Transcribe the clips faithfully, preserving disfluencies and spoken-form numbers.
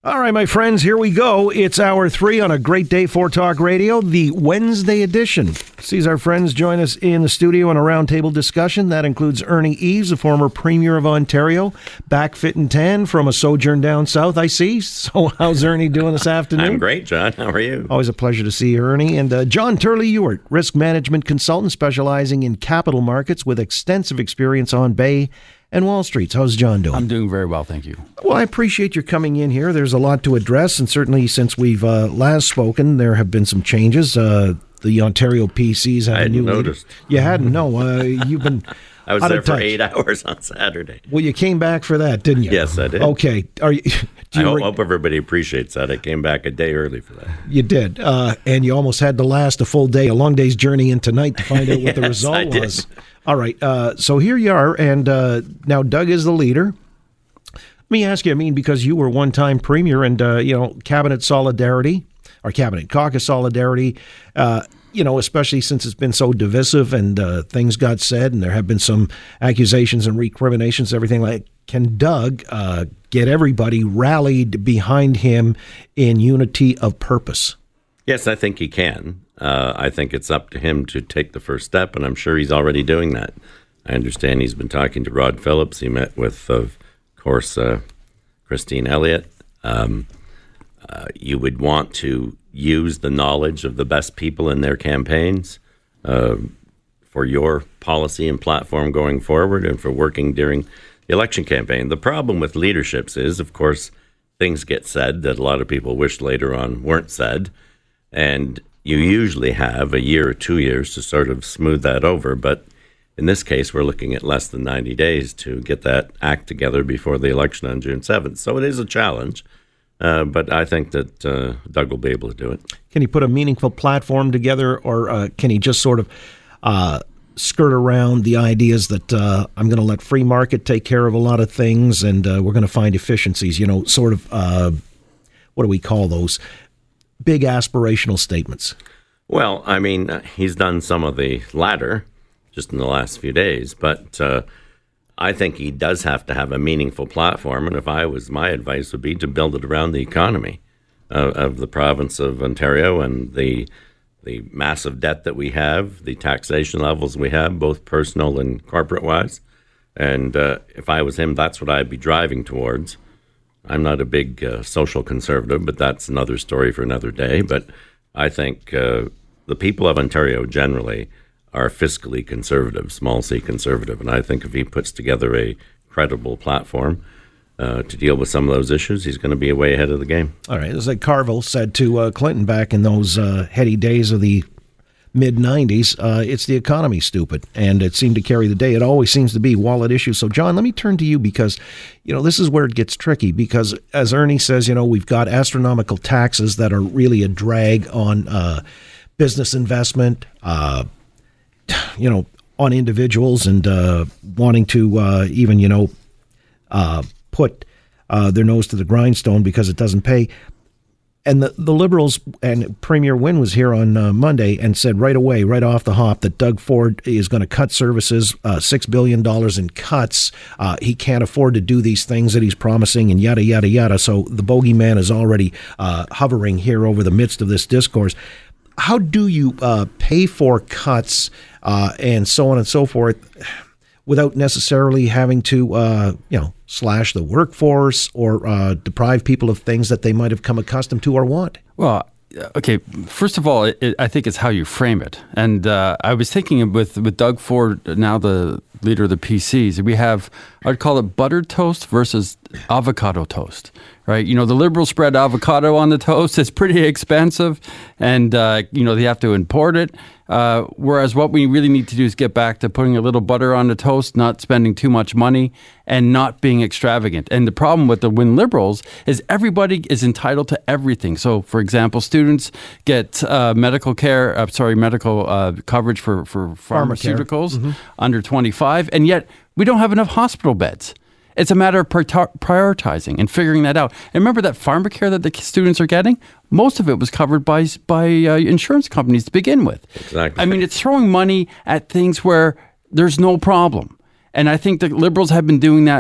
All right, my friends, here we go. It's hour three on a great day for Talk Radio, the Wednesday edition. Sees our friends join us in the studio in a roundtable discussion. That includes Ernie Eves, a former Premier of Ontario, back fit and tan from a sojourn down south, I see. So how's Ernie doing this afternoon? I'm great, John. How are you? Always a pleasure to see you, Ernie. And uh, John Turley-Ewart, risk management consultant specializing in capital markets with extensive experience on Bay and Wall Street. How's John doing? I'm doing very well, thank you. Well, I appreciate your coming in here. There's a lot to address, and certainly since we've uh, last spoken, there have been some changes. Uh, the Ontario P Cs have I a hadn't new noticed. leader. You hadn't? No. Uh, you've been I was out there of for touch. eight hours on Saturday. Well, you came back for that, didn't you? Yes, I did. Okay. Are you? Do I you hope, re- hope everybody appreciates that. I came back a day early for that. You did, uh, and you almost had to last a full day, a long day's journey in tonight to find out what the Yes, result I did. was. All right, uh, so here you are, and uh, now Doug is the leader. Let me ask you, I mean, because you were one-time Premier and, uh, you know, Cabinet Solidarity, or Cabinet Caucus Solidarity, uh, you know, especially since it's been so divisive and uh, things got said and there have been some accusations and recriminations, everything like, can Doug uh, get everybody rallied behind him in unity of purpose? Yes, I think he can. Uh, I think it's up to him to take the first step, and I'm sure he's already doing that. I understand he's been talking to Rod Phillips. He met with, uh, of course, uh, Christine Elliott. Um, uh, you would want to use the knowledge of the best people in their campaigns uh, for your policy and platform going forward and for working during the election campaign. The problem with leaderships is, of course, things get said that a lot of people wish later on weren't said, and you usually have a year or two years to sort of smooth that over. But in this case, we're looking at less than ninety days to get that act together before the election on June seventh. So it is a challenge, uh, but I think that uh, Doug will be able to do it. Can he put a meaningful platform together, or uh, can he just sort of uh, skirt around the ideas that uh, I'm going to let free market take care of a lot of things and uh, we're going to find efficiencies, you know, sort of, uh, what do we call those? Big aspirational statements. Well, I mean, uh, he's done some of the latter just in the last few days, but uh, I think he does have to have a meaningful platform. And if I was, my advice would be to build it around the economy uh, of the province of Ontario and the the massive debt that we have, the taxation levels we have, both personal and corporate-wise. And uh, if I was him, that's what I'd be driving towards. I'm not a big uh, social conservative, but that's another story for another day. But I think uh, the people of Ontario generally are fiscally conservative, small c conservative. And I think if he puts together a credible platform uh, to deal with some of those issues, he's going to be way ahead of the game. All right. As like Carville said to uh, Clinton back in those uh, heady days of the mid nineties, uh, it's the economy, stupid. And it seemed to carry the day. It always seems to be wallet issues. So, John, let me turn to you because, you know, this is where it gets tricky because, as Ernie says, you know, we've got astronomical taxes that are really a drag on uh, business investment, uh, you know, on individuals and uh, wanting to uh, even, you know, uh, put uh, their nose to the grindstone because it doesn't pay. And the, the Liberals and Premier Wynne was here on uh, Monday and said right away, right off the hop, that Doug Ford is going to cut services, uh, six billion dollars in cuts. Uh, he can't afford to do these things that he's promising and yada, yada, yada. So the bogeyman is already uh, hovering here over the midst of this discourse. How do you uh, pay for cuts uh, and so on and so forth without necessarily having to, uh, you know, slash the workforce or uh, deprive people of things that they might have come accustomed to or want? Well, okay, first of all, it, I think it's how you frame it. And uh, I was thinking with, with Doug Ford, now the leader of the P Cs, we have, I'd call it buttered toast versus avocado toast, right? You know, the Liberals spread avocado on the toast. It's pretty expensive and, uh, you know, they have to import it. Uh, whereas what we really need to do is get back to putting a little butter on the toast, not spending too much money, and not being extravagant. And the problem with the Wynne Liberals is everybody is entitled to everything. So, for example, students get uh, medical care, uh, sorry, medical uh, coverage for, for pharmaceuticals mm-hmm. under twenty-five, and yet we don't have enough hospital beds. It's a matter of prioritizing and figuring that out. And remember that pharmacare that the students are getting? Most of it was covered by by uh, insurance companies to begin with. Exactly. I mean, it's throwing money at things where there's no problem. And I think the Liberals have been doing that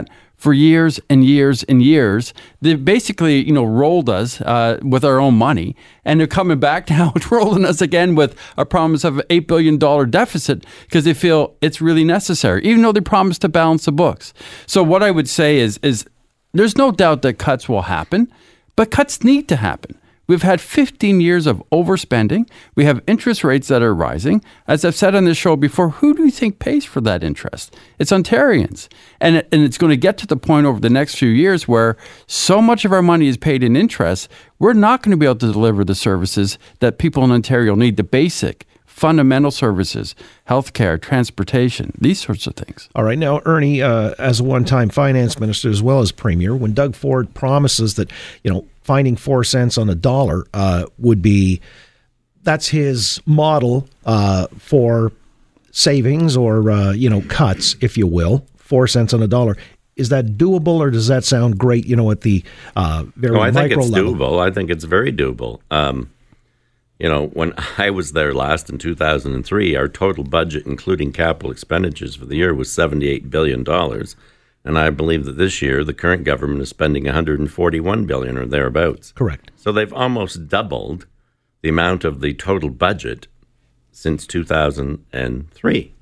for years and years and years. They've basically, you know, rolled us uh, with our own money, and they're coming back now and rolling us again with a promise of an eight billion dollars deficit because they feel it's really necessary, even though they promised to balance the books. So what I would say is, is there's no doubt that cuts will happen, but cuts need to happen. We've had fifteen years of overspending. We have interest rates that are rising. As I've said on this show before, who do you think pays for that interest? It's Ontarians. And, it, and it's going to get to the point over the next few years where so much of our money is paid in interest, we're not going to be able to deliver the services that people in Ontario need, the basic, fundamental services, healthcare, transportation, these sorts of things. All right. Now, Ernie, uh, as a one-time finance minister as well as premier, when Doug Ford promises that, you know, finding four cents on a dollar uh, would be, that's his model uh, for savings or, uh, you know, cuts, if you will, four cents on a dollar. Is that doable, or does that sound great, you know, at the uh, very no, I micro think it's level? doable. I think it's very doable. Um, you know, when I was there last in two thousand three, our total budget, including capital expenditures for the year, was seventy-eight billion dollars. And I believe that this year, the current government is spending one hundred forty-one billion dollars or thereabouts. Correct. So they've almost doubled the amount of the total budget since two thousand three.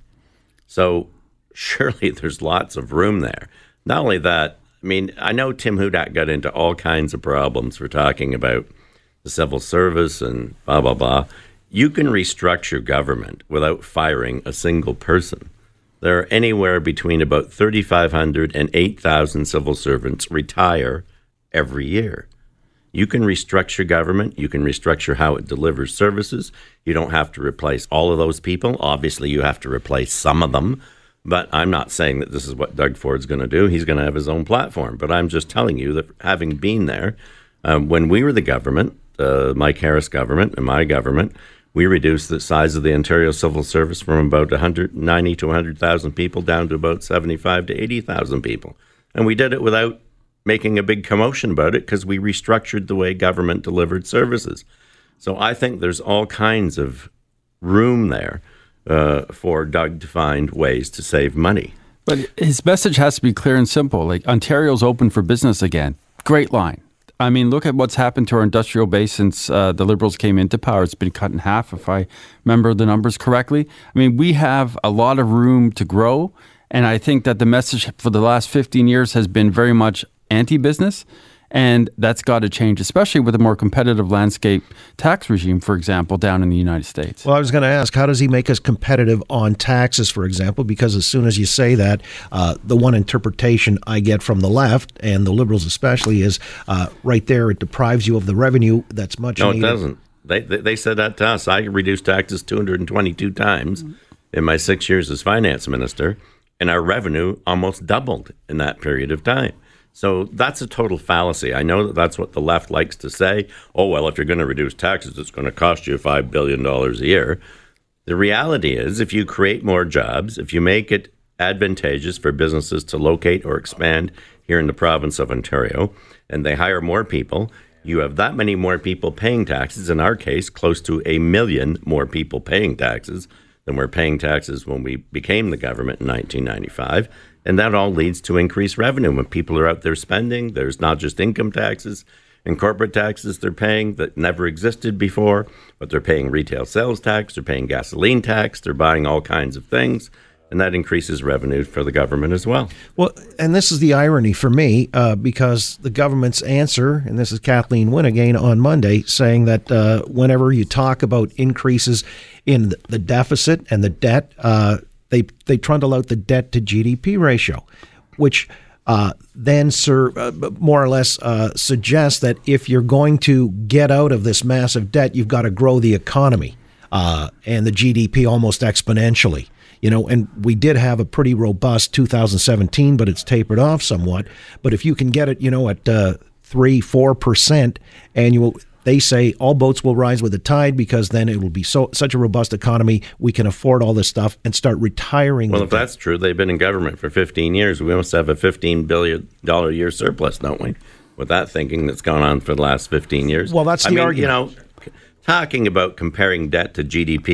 So surely there's lots of room there. Not only that, I mean, I know Tim Hudak got into all kinds of problems for talking about the civil service and blah, blah, blah. You can restructure government without firing a single person. There are anywhere between about thirty-five hundred and eight thousand civil servants retire every year. You can restructure government. You can restructure how it delivers services. You don't have to replace all of those people. Obviously, you have to replace some of them. But I'm not saying that this is what Doug Ford's going to do. He's going to have his own platform. But I'm just telling you that having been there, um, when we were the government, uh, Mike Harris government and my government, we reduced the size of the Ontario Civil Service from about one hundred ninety to one hundred thousand people down to about seventy-five to eighty thousand people. And we did it without making a big commotion about it because we restructured the way government delivered services. So I think there's all kinds of room there uh, for Doug to find ways to save money. But his message has to be clear and simple. Like, Ontario's open for business again. Great line. I mean, look at what's happened to our industrial base since uh, the Liberals came into power. It's been cut in half, if I remember the numbers correctly. I mean, we have a lot of room to grow. And I think that the message for the last fifteen years has been very much anti-business. And that's got to change, especially with a more competitive landscape tax regime, for example, down in the United States. Well, I was going to ask, how does he make us competitive on taxes, for example? Because as soon as you say that, uh, the one interpretation I get from the left, and the Liberals especially, is uh, right there, it deprives you of the revenue that's much no, needed. No, it doesn't. They, they they said that to us. I reduced taxes two hundred twenty-two times in my six years as finance minister, and our revenue almost doubled in that period of time. So that's a total fallacy. I know that that's what the left likes to say. Oh, well, if you're going to reduce taxes, it's going to cost you five billion dollars a year. The reality is, if you create more jobs, if you make it advantageous for businesses to locate or expand here in the province of Ontario, and they hire more people, you have that many more people paying taxes. In our case, close to a million more people paying taxes than were paying taxes when we became the government in nineteen ninety-five. And that all leads to increased revenue. When people are out there spending, there's not just income taxes and corporate taxes they're paying that never existed before, but they're paying retail sales tax, they're paying gasoline tax, they're buying all kinds of things, and that increases revenue for the government as well. Well, and this is the irony for me, uh, because the government's answer, and this is Kathleen Wynne again on Monday, saying that uh, whenever you talk about increases in the deficit and the debt, uh, They they trundle out the debt to G D P ratio, which uh, then sir, uh, more or less uh, suggests that if you're going to get out of this massive debt, you've got to grow the economy uh, and the G D P almost exponentially. You know, and we did have a pretty robust two thousand seventeen, but it's tapered off somewhat. But if you can get it, you know, at uh, three, four percent annual. They say all boats will rise with the tide because then it will be so such a robust economy, we can afford all this stuff and start retiring. Well, if that's true, they've been in government for fifteen years. We must have a fifteen billion dollars a year surplus, don't we? With that thinking that's gone on for the last fifteen years. Well, that's the I mean, argument. You know, talking about comparing debt to G D P,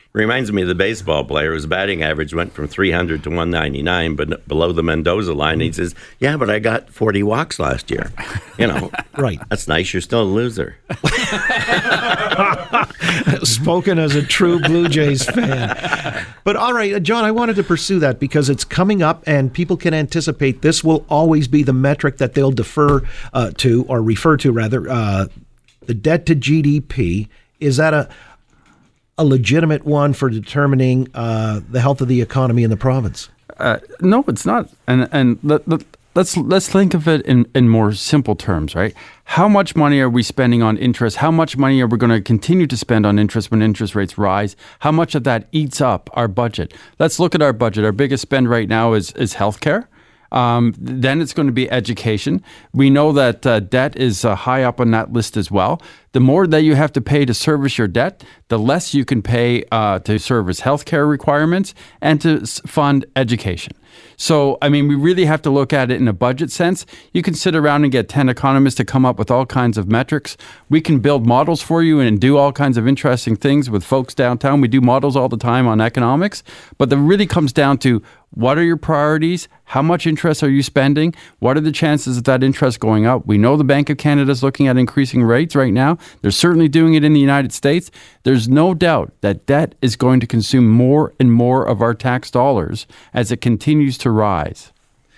reminds me of the baseball player whose batting average went from three hundred to one ninety-nine, but below the Mendoza line. And he says, yeah, but I got forty walks last year. You know, right. That's nice. You're still a loser. Spoken as a true Blue Jays fan. But all right, John, I wanted to pursue that because it's coming up and people can anticipate this will always be the metric that they'll defer uh, to or refer to, rather, uh, the debt to G D P. Is that a a legitimate one for determining uh, the health of the economy in the province? Uh, no, it's not. And and let, let, let's let's think of it in, in more simple terms, right? How much money are we spending on interest? How much money are we going to continue to spend on interest when interest rates rise? How much of that eats up our budget? Let's look at our budget. Our biggest spend right now is is healthcare. Um, then it's going to be education. We know that uh, debt is uh, high up on that list as well. The more that you have to pay to service your debt, the less you can pay uh, to service healthcare requirements and to fund education. So, I mean, we really have to look at it in a budget sense. You can sit around and get ten economists to come up with all kinds of metrics. We can build models for you and do all kinds of interesting things with folks downtown. We do models all the time on economics. But it really comes down to what are your priorities? How much interest are you spending? What are the chances of that interest going up? We know the Bank of Canada is looking at increasing rates right now. They're certainly doing it in the United States. There's no doubt that debt is going to consume more and more of our tax dollars as it continues to rise.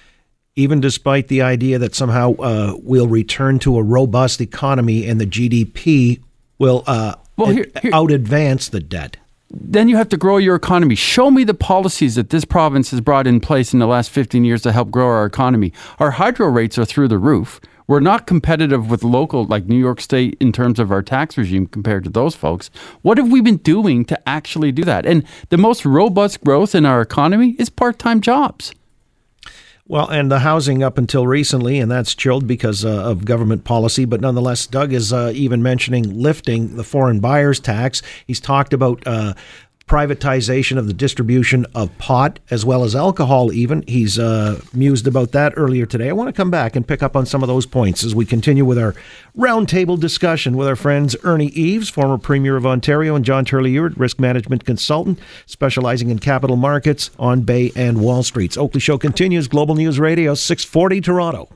Even despite the idea that somehow uh, we'll return to a robust economy and the G D P will uh, well, here, here. out-advance the debt. Then you have to grow your economy. Show me the policies that this province has brought in place in the last fifteen years to help grow our economy. Our hydro rates are through the roof. We're not competitive with local, like New York State, in terms of our tax regime compared to those folks. What have we been doing to actually do that? And the most robust growth in our economy is part-time jobs. Well, and the housing up until recently, and that's chilled because uh, of government policy. But nonetheless, Doug is uh, even mentioning lifting the foreign buyers tax. He's talked about uh, privatization of the distribution of pot as well as alcohol even. He's uh, mused about that earlier today. I want to come back and pick up on some of those points as we continue with our roundtable discussion with our friends Ernie Eves, former Premier of Ontario, and John Turley-Ewart, risk management consultant specializing in capital markets on Bay and Wall Streets. Oakley Show continues. Global News Radio, six forty Toronto.